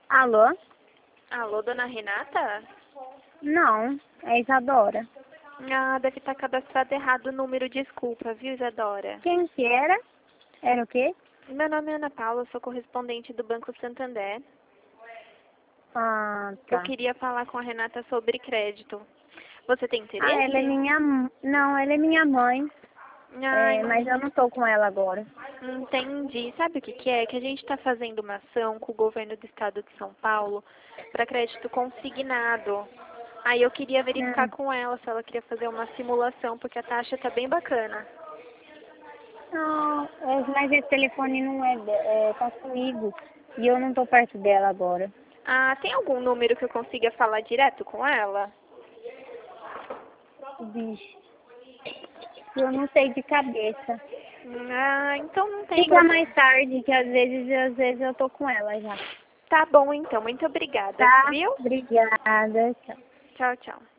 Alô? Alô, dona Renata? Não, é Isadora. Ah, deve estar cadastrado errado o número, desculpa, viu, Isadora? Quem que era? Era o quê? Meu nome é Ana Paula, sou correspondente do Banco Santander. Ah, Eu tá. queria falar com a Renata sobre crédito. Você tem Ah, ela é interesse? Não, ela é minha mãe. Ai, Mas eu não tô com ela agora. entendi. Sabe o que que é? Que a gente está fazendo uma ação com o governo do estado de São Paulo para crédito consignado. Aí eu queria verificar Hum. com ela se ela queria fazer uma simulação, porque a taxa tá bem bacana. Não, mas esse telefone não tá comigo. E eu não tô perto dela agora. Ah, tem algum número que eu consiga falar direto com ela? Vixe, eu não sei de cabeça. Ah, então não tem Liga problema. mais tarde, que às vezes eu tô com ela já. Tá bom então, muito obrigada, Tá? viu? Obrigada. Tchau. Tchau, tchau.